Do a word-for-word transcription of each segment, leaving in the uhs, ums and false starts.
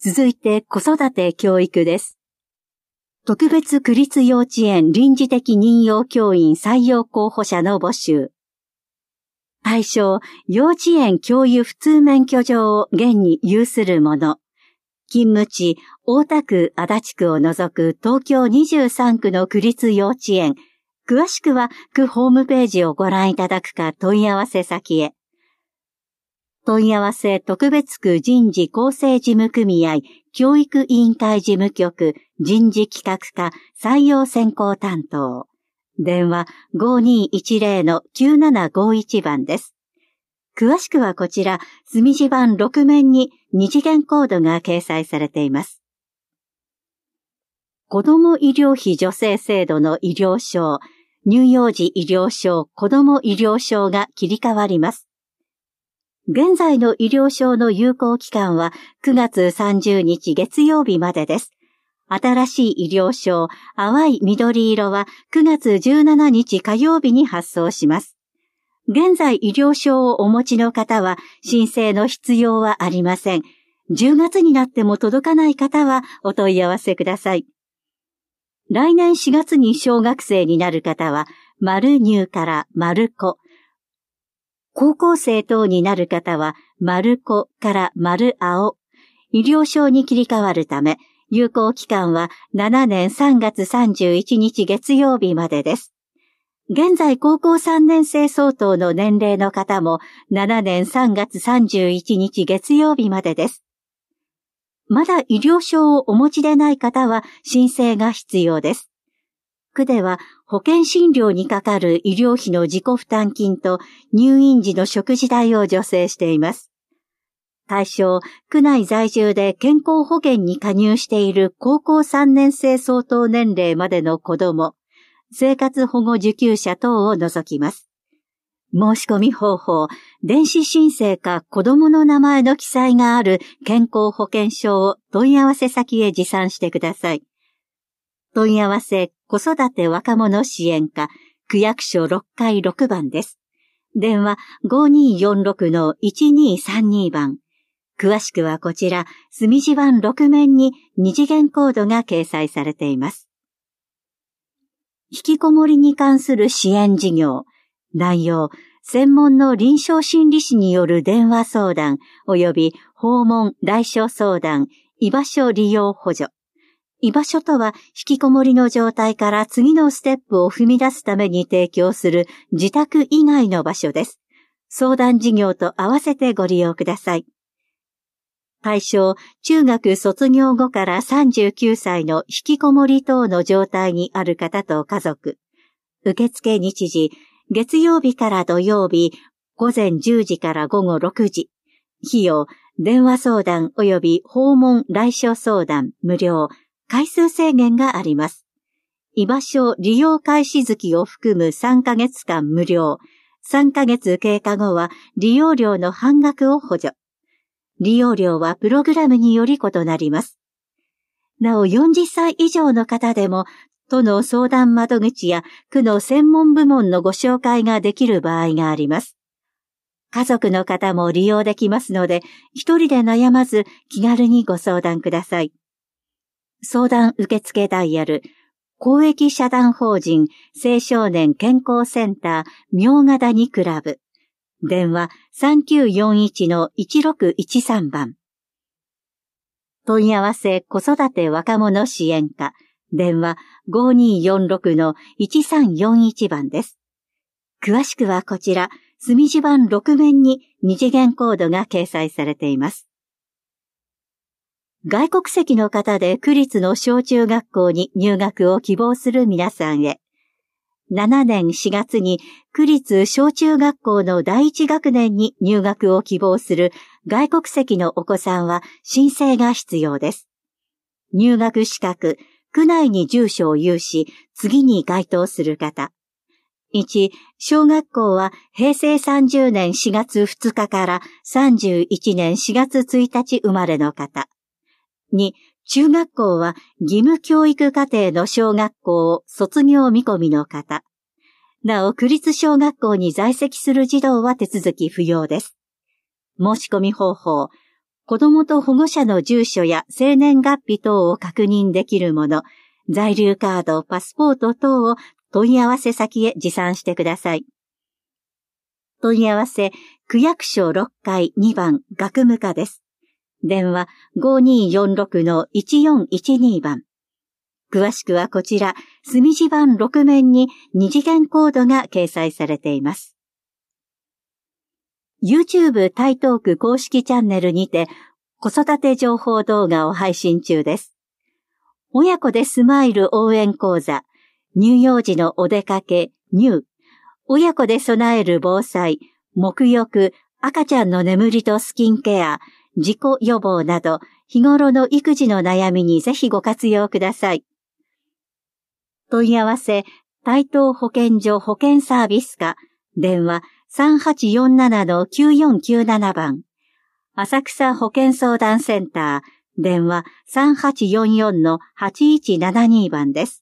続いて子育て教育です。特別区立幼稚園臨時的任用教員採用候補者の募集。対象、幼稚園教諭普通免許状を現に有する者。勤務地、大田区、足立区を除く東京にじゅうさん区の区立幼稚園。詳しくは区ホームページをご覧いただくか問い合わせ先へ。問い合わせ特別区人事構成事務組合教育委員会事務局人事企画課採用選考担当。電話 ごにいちゼロのきゅうななごいち 番です。詳しくはこちら、墨字版ろく面に二次元コードが掲載されています。子ども医療費助成制度の医療証、乳幼児医療証、子ども医療証が切り替わります。現在の医療証の有効期間はくがつさんじゅうにち月曜日までです。新しい医療証、淡い緑色はくがつじゅうしちにち火曜日に発送します。現在医療証をお持ちの方は申請の必要はありません。じゅうがつになっても届かない方はお問い合わせください。来年しがつに小学生になる方は、丸乳から丸子。高校生等になる方は、丸子から丸青。医療証に切り替わるため、有効期間はしちねんさんがつさんじゅういちにち月曜日までです。現在高校さんねん生相当の年齢の方もしちねんさんがつさんじゅういちにち月曜日までです。まだ医療証をお持ちでない方は申請が必要です。区では保険診療にかかる医療費の自己負担金と入院時の食事代を助成しています。対象、区内在住で健康保険に加入している高校さんねん生相当年齢までの子ども、生活保護受給者等を除きます。申し込み方法、電子申請か子どもの名前の記載がある健康保険証を問い合わせ先へ持参してください。問い合わせ、子育て若者支援課、区役所ろっかいろくばんです。電話 ごにーよんろくのいちにーさんに 番。詳しくはこちら、墨字版ろく面に二次元コードが掲載されています。引きこもりに関する支援事業、内容、専門の臨床心理士による電話相談及び訪問来所相談、居場所利用補助。居場所とは引きこもりの状態から次のステップを踏み出すために提供する自宅以外の場所です。相談事業と合わせてご利用ください。対象、中学卒業後からさんじゅうきゅうさいの引きこもり等の状態にある方と家族。受付日時、月曜日から土曜日、午前じゅうじから午後ろくじ。費用、電話相談及び訪問来所相談無料。回数制限があります。居場所利用開始月を含むさんかげつかん無料。さんかげつ経過後は利用料の半額を補助。利用料はプログラムにより異なります。なおよんじゅっさい以上の方でも、都の相談窓口や区の専門部門のご紹介ができる場合があります。家族の方も利用できますので、一人で悩まず気軽にご相談ください。相談受付ダイヤル、公益社団法人青少年健康センター茗ヶ谷クラブ。電話 さんきゅうよんいちのいちろくいちさん 番。問い合わせ子育て若者支援課。電話 ごにーよんろくのいちさんよんいち 番です。詳しくはこちら、墨字版ろく面に二次元コードが掲載されています。外国籍の方で区立の小中学校に入学を希望する皆さんへ。しちねんしがつに区立小中学校のだいいち学年に入学を希望する外国籍のお子さんは申請が必要です。入学資格、区内に住所を有し、次に該当する方。いち、小学校はへいせいさんじゅうねんしがつふつかからさんじゅういちねんしがつついたち生まれの方。に、中学校は義務教育課程の小学校を卒業見込みの方。なお、区立小学校に在籍する児童は手続き不要です。申し込み方法、 子供と保護者の住所や生年月日等を確認できるもの、在留カード、パスポート等を問い合わせ先へ持参してください。問い合わせ、区役所ろっかいにばん学務課です。電話 ごにーよんろくのいちよんいちに 番。詳しくはこちら、墨字盤ろく面に二次元コードが掲載されています。YouTube 台東区公式チャンネルにて子育て情報動画を配信中です。親子でスマイル応援講座、乳幼児のお出かけ、乳、親子で備える防災、沐浴、赤ちゃんの眠りとスキンケア、事故予防など、日頃の育児の悩みにぜひご活用ください。問い合わせ、台東保健所保健サービス課、電話 さんはちよんななのきゅうよんきゅうなな 番。浅草保健相談センター、電話 さんはちよんよんのはちいちななに 番です。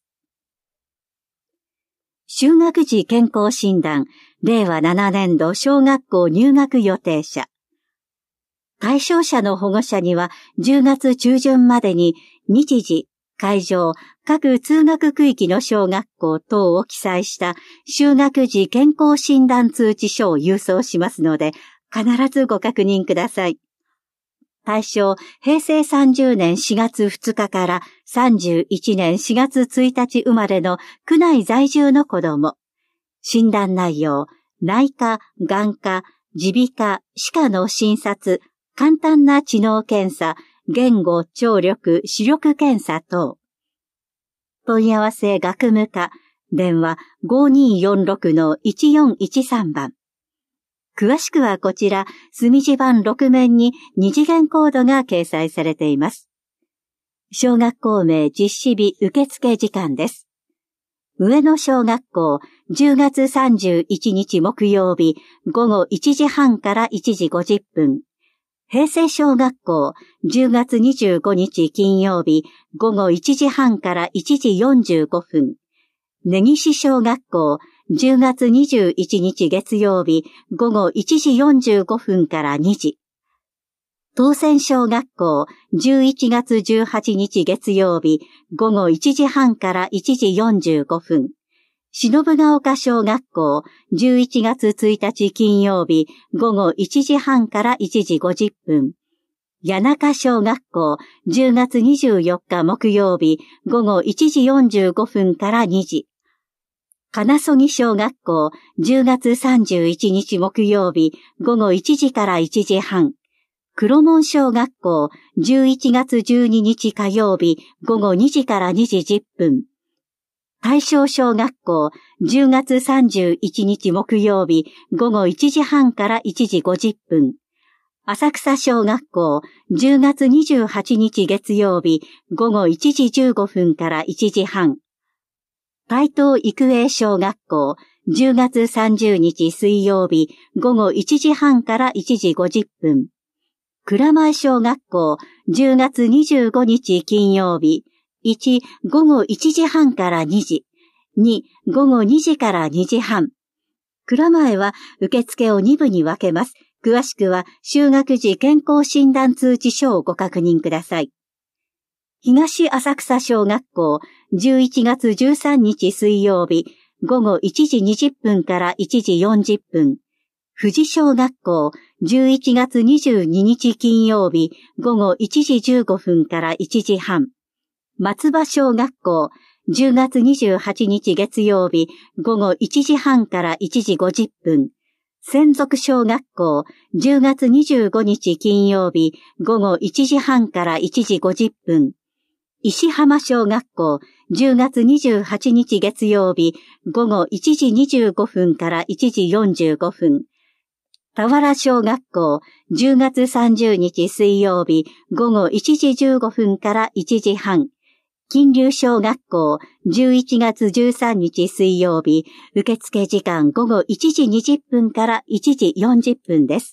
就学時健康診断、れいわななねんど小学校入学予定者。対象者の保護者にはじゅうがつちゅうじゅんまでに日時、会場、各通学区域の小学校等を記載した就学時健康診断通知書を郵送しますので、必ずご確認ください。対象、へいせいさんじゅうねんしがつふつかからさんじゅういちねんしがつついたち生まれの区内在住の子供。診断内容、内科、眼科、耳鼻科、歯科の診察、簡単な知能検査、言語、聴力、視力検査等。問い合わせ学務課、電話 ごにーよんろくのいちよんいちさん 番。詳しくはこちら、墨字盤ろく面に二次元コードが掲載されています。小学校名実施日受付時間です。上野小学校、じゅうがつさんじゅういちにち木曜日、ごごいちじはんからいちじごじゅっぷん。平成小学校、じゅうがつにじゅうごにち金曜日、ごごいちじはんからいちじよんじゅうごふん。根岸小学校、じゅうがつにじゅういちにち月曜日、ごごいちじよんじゅうごふんからにじ。東泉小学校、じゅういちがつじゅうはちにち月曜日、ごごいちじはんからいちじよんじゅうごふん。篠ヶ丘小学校、じゅういちがつついたち金曜日、ごごいちじはんからいちじごじゅっぷん。谷中小学校、じゅうがつにじゅうよっか木曜日、ごごいちじよんじゅうごふんからにじ。金曽木小学校、じゅうがつさんじゅういちにち木曜日、ごごいちじからいちじはん。黒門小学校、じゅういちがつじゅうににち火曜日、ごごにじからにじじゅっぷん。大正小学校、じゅうがつさんじゅういちにち木曜日、ごごいちじはんからいちじごじゅっぷん。浅草小学校、じゅうがつにじゅうはちにち月曜日、ごごいちじじゅうごふんからいちじはん。台東育英小学校、じゅうがつさんじゅうにち水曜日、ごごいちじはんからいちじごじゅっぷん。蔵前小学校、じゅうがつにじゅうごにち金曜日、いち、ごごいちじはんからにじ、に、ごごにじからにじはん。蔵前は受付をにぶに分けます。詳しくは就学時健康診断通知書をご確認ください。東浅草小学校、じゅういちがつじゅうさんにち水曜日、ごごいちじにじゅっぷんからいちじよんじゅっぷん。富士小学校、じゅういちがつにじゅうににち金曜日、ごごいちじじゅうごふんからいちじはん。松葉小学校、じゅうがつにじゅうはちにち月曜日、ごごいちじはんからいちじごじゅっぷん。専属小学校、じゅうがつにじゅうごにち金曜日、ごごいちじはんからいちじごじゅっぷん。石浜小学校、じゅうがつにじゅうはちにち月曜日、ごごいちじにじゅうごふんからいちじよんじゅうごふん。田原小学校、じゅうがつさんじゅうにち水曜日、ごごいちじじゅうごふんからいちじはん。金龍小学校、じゅういちがつじゅうさんにち水曜日、受付時間ごごいちじにじゅっぷんからいちじよんじゅっぷんです。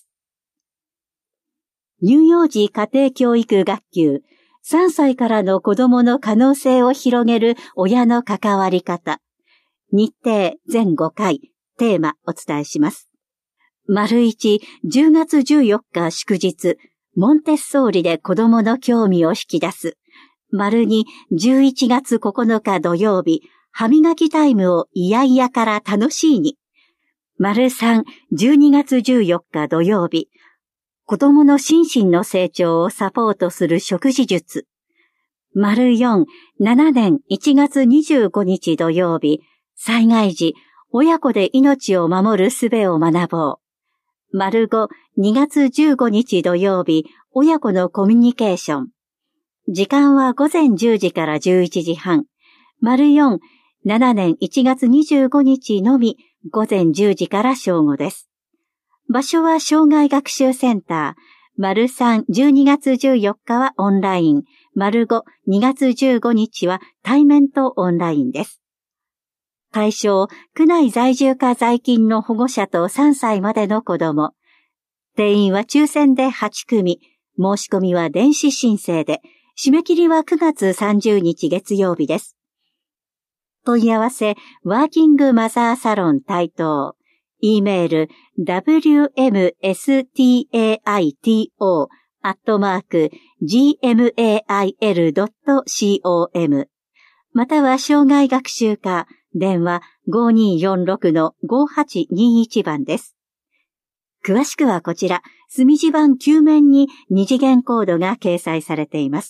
乳幼児家庭教育学級、さんさいからの子供の可能性を広げる親の関わり方。日程全ごかい、テーマお伝えします。丸いち、じゅうがつじゅうよっか祝日、 モンテッソーリで子供の興味を引き出す。丸にじゅういちがつここのか土曜日、歯磨きタイムをいやいやから楽しいに。丸さん、じゅうにがつじゅうよっか土曜日、子供の心身の成長をサポートする食事術。丸よん、ななねんいちがつにじゅうごにち土曜日、災害時、親子で命を守る術を学ぼう。丸ご、にがつじゅうごにち土曜日、親子のコミュニケーション。時間はごぜんじゅうじからじゅういちじはん。丸よん、ななねんいちがつにじゅうごにちのみ、ごぜんじゅうじから正午です。場所は障害学習センター。丸さん、じゅうにがつじゅうよっかはオンライン。丸ご、にがつじゅうごにちは対面とオンラインです。対象、区内在住か在勤の保護者とさんさいまでの子供。定員は抽選ではちくみ。申し込みは電子申請で、締め切りはくがつさんじゅうにち月曜日です。問い合わせ、ワーキングマザーサロン台東。e メール、ダブリューエムエスティーエーアイティーオー アットマーク、ジーエムエーアイエルドットコム。または障害学習課、電話 ごにーよんろくのごはちにいち 番です。詳しくはこちら、墨字盤きゅう面に二次元コードが掲載されています。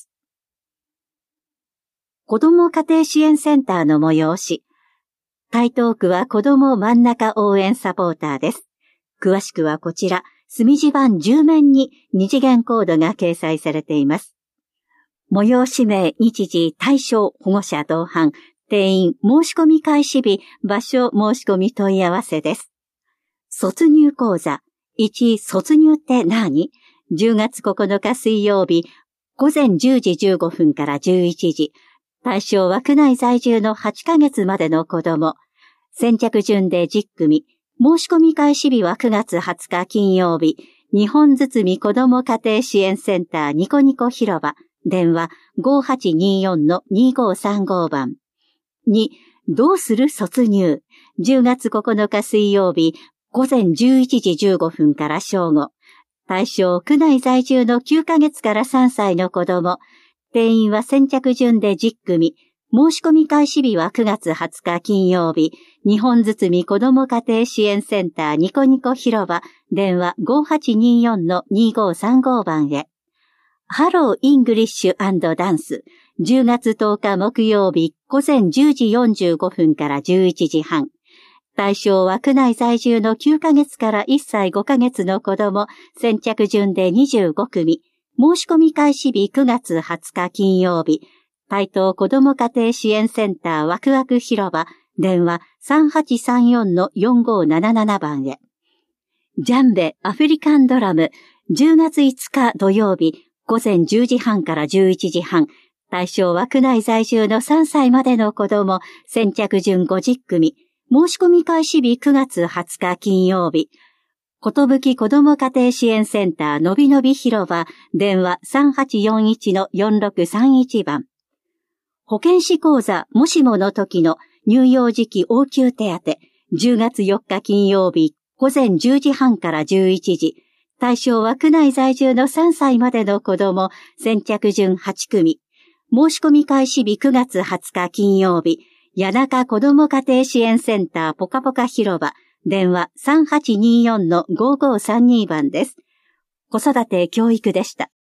子ども家庭支援センターの催し。台東区は子ども真ん中応援サポーターです。詳しくはこちら、墨字盤じゅう面に二次元コードが掲載されています。催し名、日時、対象、保護者同伴、定員、申し込み開始日、場所、申し込み問い合わせです。卒入講座。いち、卒入って何？ じゅうがつここのか水曜日、ごぜんじゅうじじゅうごふんからじゅういちじ。対象は区内在住のはちかげつまでの子供。先着順でじゅっくみ。申し込み開始日はくがつはつか金曜日。日本堤子ども家庭支援センターニコニコ広場。電話 ごはちにーよんのにごさんご 番。に、どうする卒入。じゅうがつここのか水曜日、ごぜんじゅういちじじゅうごふんから正午。対象、区内在住のきゅうかげつからさんさいの子供。定員は先着順でじゅっくみ。申し込み開始日はくがつはつか金曜日。日本堤子ども家庭支援センターニコニコ広場。電話 ごはちにーよんのにごさんご 番へ。ハローイングリッシュ&ダンス。じゅうがつとおか木曜日ごぜんじゅうじよんじゅうごふんからじゅういちじはん。対象は区内在住のきゅうかげつからいっさいごかげつの子供。先着順でにじゅうごくみ。申し込み開始日くがつはつか金曜日。台東子ども家庭支援センターワクワク広場。電話 さんはちさんよんのよんごなななな 番へ。ジャンベアフリカンドラム。じゅうがついつか土曜日。ごぜんじゅうじはんからじゅういちじはん。対象は区内在住のさんさいまでの子供。先着順ごじゅっくみ。申し込み開始日くがつはつか金曜日。ことぶき子ども家庭支援センターのびのび広場。電話 さんはちよんいちのよんろくさんいち 番。保健師講座もしもの時の乳幼児期応急手当。じゅうがつよっか金曜日。ごぜんじゅうじはんからじゅういちじ。対象は区内在住のさんさいまでの子供。先着順はちくみ。申し込み開始日くがつはつか金曜日。谷中子ども家庭支援センターぽかぽか広場。電話 さんはちにーよんのごごさんに 番です。子育て教育でした。